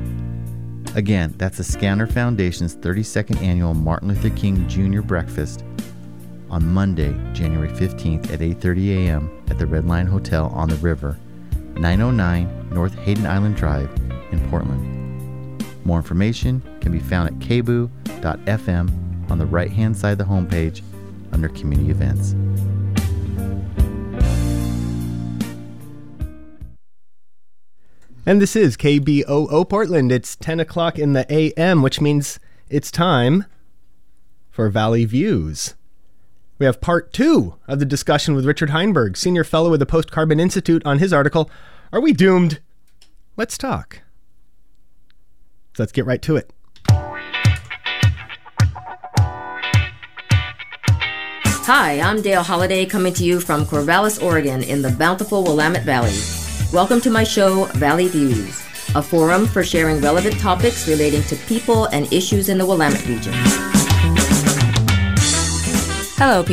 Again, that's the Scanner Foundation's 32nd Annual Martin Luther King Jr. Breakfast on Monday, January 15th at 8:30 a.m. at the Red Line Hotel on the River, 909 North Hayden Island Drive in Portland. More information can be found at kboo.fm on the right-hand side of the homepage under Community Events. And this is KBOO Portland. It's 10 o'clock in the a.m., which means it's time for Valley Views. We have part 2 of the discussion with Richard Heinberg, Senior Fellow with the Post-Carbon Institute, on his article, Are We Doomed? Let's Talk. So let's get right to it. Hi, I'm Dale Holliday, coming to you from Corvallis, Oregon, in the bountiful Willamette Valley. Welcome to my show, Valley Views, a forum for sharing relevant topics relating to people and issues in the Willamette region. Hello, people.